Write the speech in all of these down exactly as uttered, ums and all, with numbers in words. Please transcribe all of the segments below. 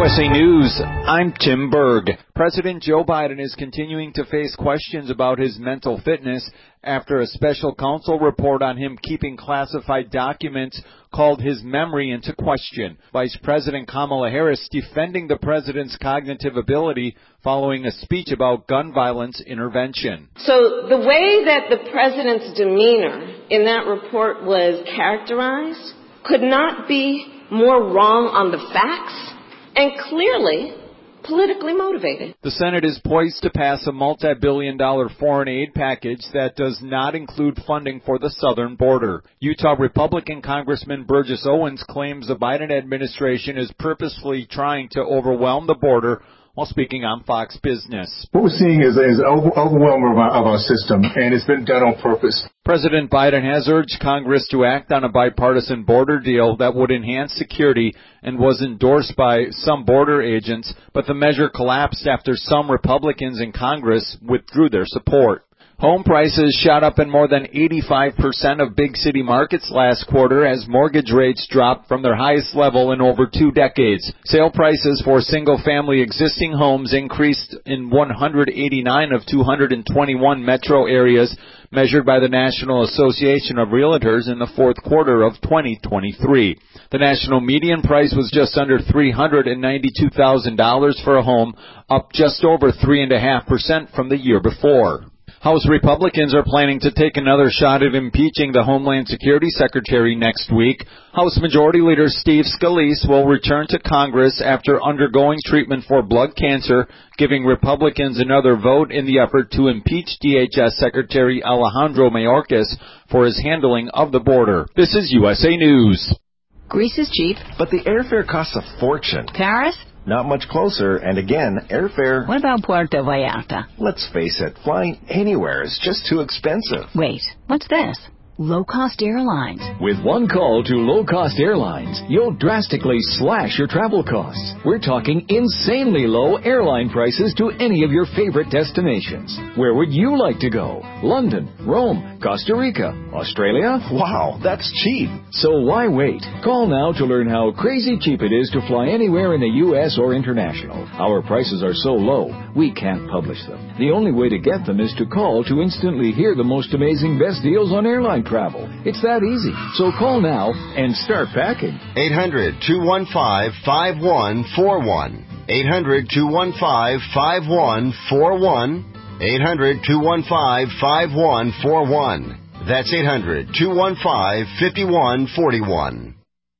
S A News, I'm Tim Berg. President Joe Biden is continuing to face questions about his mental fitness after a special counsel report on him keeping classified documents called his memory into question. Vice President Kamala Harris defending the president's cognitive ability following a speech about gun violence intervention. So the way that the president's demeanor in that report was characterized could not be more wrong on the facts and clearly politically motivated. The Senate is poised to pass a multi-billion dollar foreign aid package that does not include funding for the southern border. Utah Republican Congressman Burgess Owens claims the Biden administration is purposefully trying to overwhelm the border while speaking on Fox Business. What we're seeing is, is over, overwhelming of our, of our system, and it's been done on purpose. President Biden has urged Congress to act on a bipartisan border deal that would enhance security and was endorsed by some border agents, but the measure collapsed after some Republicans in Congress withdrew their support. Home prices shot up in more than eighty-five percent of big city markets last quarter as mortgage rates dropped from their highest level in over two decades. Sale prices for single-family existing homes increased in one hundred eighty-nine of two hundred twenty-one metro areas measured by the National Association of Realtors in the fourth quarter of twenty twenty-three. The national median price was just under three hundred ninety-two thousand dollars for a home, up just over three point five percent from the year before. House Republicans are planning to take another shot at impeaching the Homeland Security Secretary next week. House Majority Leader Steve Scalise will return to Congress after undergoing treatment for blood cancer, giving Republicans another vote in the effort to impeach D H S Secretary Alejandro Mayorkas for his handling of the border. This is U S A News. Greece is cheap. But the airfare costs a fortune. Paris? Not much closer, and again, airfare... What about Puerto Vallarta? Let's face it, flying anywhere is just too expensive. Wait, what's this? Low-cost airlines. With one call to low-cost airlines, you'll drastically slash your travel costs. We're talking insanely low airline prices to any of your favorite destinations. Where would you like to go? London, Rome, Costa Rica, Australia? Wow, that's cheap. So why wait? Call now to learn how crazy cheap it is to fly anywhere in the U S or international. Our prices are so low, we can't publish them. The only way to get them is to call to instantly hear the most amazing best deals on airline travel. It's that easy. So call now and start packing. eight hundred, two one five, five one four one. eight hundred, two one five, five one four one. eight hundred, two one five, five one four one. That's eight hundred, two one five, five one four one.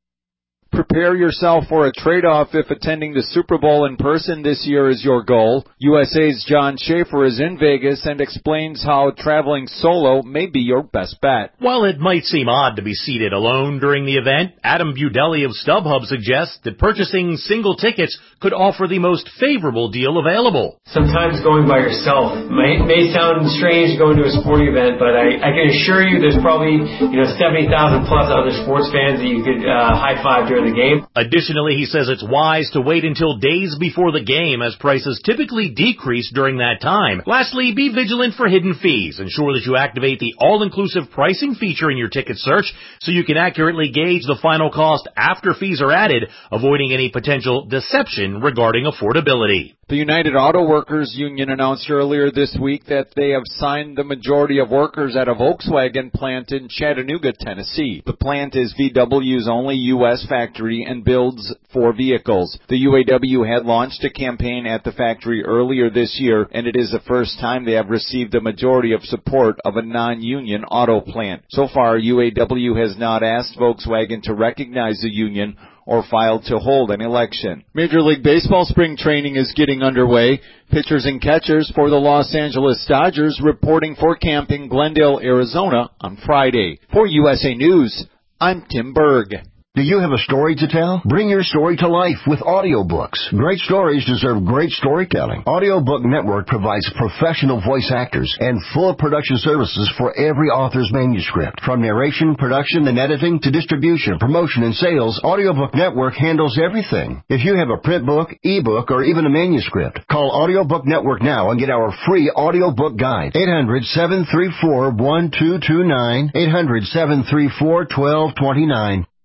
Prepare yourself for a trade-off if attending the Super Bowl in person this year is your goal. U S A's John Schaefer is in Vegas and explains how traveling solo may be your best bet. While it might seem odd to be seated alone during the event, Adam Budelli of StubHub suggests that purchasing single tickets could offer the most favorable deal available. Sometimes going by yourself may, may sound strange going to a sporting event, but I, I can assure you there's probably you know seventy thousand plus other sports fans that you could uh, high-five during the game. Additionally, he says it's wise to wait until days before the game as prices typically decrease during that time. Lastly, be vigilant for hidden fees. Ensure that you activate the all-inclusive pricing feature in your ticket search so you can accurately gauge the final cost after fees are added, avoiding any potential deception regarding affordability. The United Auto Workers Union announced earlier this week that they have signed the majority of workers at a Volkswagen plant in Chattanooga, Tennessee. The plant is V W's only U S factory and builds four vehicles. The U A W had launched a campaign at the factory earlier this year, and it is the first time they have received a majority of support of a non-union auto plant. So far, U A W has not asked Volkswagen to recognize the union or filed to hold an election. Major League Baseball spring training is getting underway. Pitchers and catchers for the Los Angeles Dodgers reporting for camp in Glendale, Arizona on Friday. For U S A News, I'm Tim Berg. Do you have a story to tell? Bring your story to life with audiobooks. Great stories deserve great storytelling. Audiobook Network provides professional voice actors and full production services for every author's manuscript. From narration, production, and editing to distribution, promotion, and sales, Audiobook Network handles everything. If you have a print book, ebook, or even a manuscript, call Audiobook Network now and get our free audiobook guide. eight hundred, seven three four, one two two nine, eight hundred, seven three four, one two two nine.